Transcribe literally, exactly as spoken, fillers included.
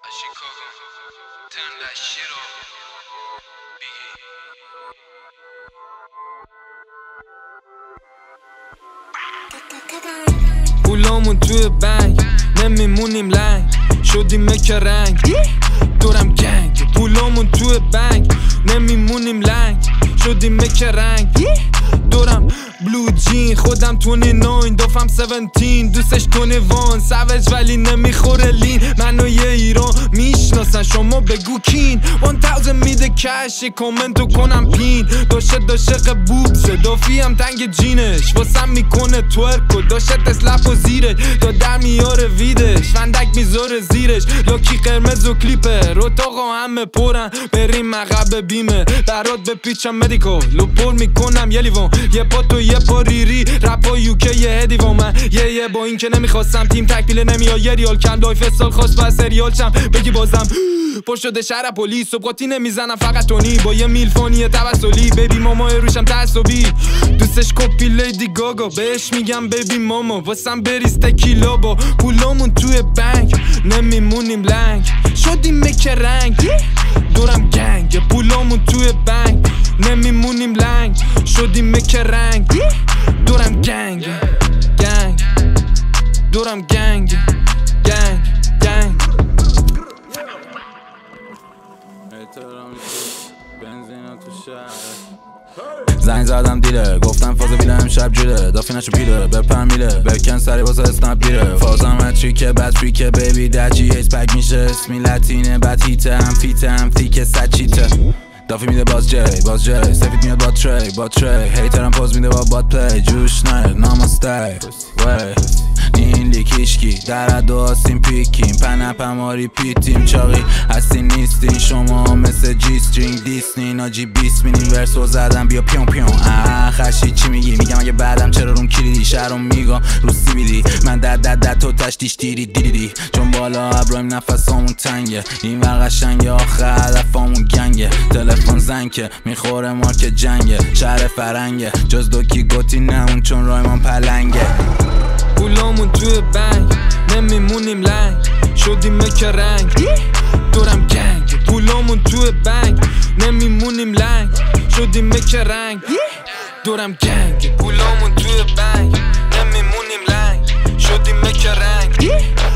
Chicago, turn that shit off. Biggie. پولامون توی بنک نمیمونیم لنگ شدیم مک رنگ دورم گنگ. پولامون توی بنک نمیمونیم لنگ شدیم مک رنگ دورم بلو جین خودم تونی نوین دوفم هفداشر دوستش تونی وان سوج ولی نمیخوره لین منو یه ایران میشناسن شما بگو کین وان تاوزن میده کش یه کومنتو کنم پین داشه داشق بوبسه دافی هم تنگ جینش واسم میکنه تورک و داشه تسلپ و زیرش تا در میاره ویدش فندک میذاره زیرش لاکی قرمز و کلیپه روتاقا همه پرن بریم مقب بیمه برات بپیچم مدیکال لو پر میکنم یه لیوان یه پا تو یه پا ریری رپا یوکه یه هدیوان من یه یه با این که نمیخواستم تیم تکمیل نمیاد یه ریال کم لایف سال خواست و سریال چم بگی بازم پر شده شهر پلیس صبح قاطی نمیزنم فقط تونی با یه میلفانی توسلی بیبی ماما روشم تعصبی دوستش کپی لیدی گاگا بهش میگم بیبی ماما واسم بریز تکیلا با پولامون توی بنک نمیمونیم لنگ شدیم مک رنگ دورم گنگ. پولامون توی بنک نمیمونیم لنگ شدیم مک رنگ دورم گنگ گنگ دورم گنگ گنگ گنگ. زنگ زدم دیره گفتم فاز بیله امشب جیره دافی نشو پیره بپر میله بکن سری واسه اسنپ بیره فازم اتریکه بد فریکه بیبی در جی ایس پک میشه اسمی لاتینه بد هیته هم فیته هم تیکه سچیته دافی میده باز جی باز جی سفید میاد با تری با تری هیترم پوز میده با باد پلی جوش نه نامسته وی این لیکیشکی در دو آسیم پیکیم پنپ هماری پیتیم چاقی هستی نیستین شما مثل جی سترینگ دیسنی ناجی بیس مینیم ورسو زدم بیا پیون پیون آه خشی چی میگی میگم اگه بعدم چرا روم کلیدی شهرم میگم رو سی بیدی من دد دد دد تو تشتیش دیری دیری دی چون بالا ابراهیم نفسامون تنگه این ور قشنگه آخر هدفامون گنگه تلفن زنگه میخوره مارک جنگه شهر فرنگه جز دوکی گوتی نمون چون رایمان پلنگه. پولامون توی بنک نمیمونیم لنگ شدیم مک رنگ دورم گنگ. پولامون توی بنک نمیمونیم لنگ شدیم مک رنگ دورم گنگ. پولامون توی بنک نمیمونیم لنگ شدیم مک رنگ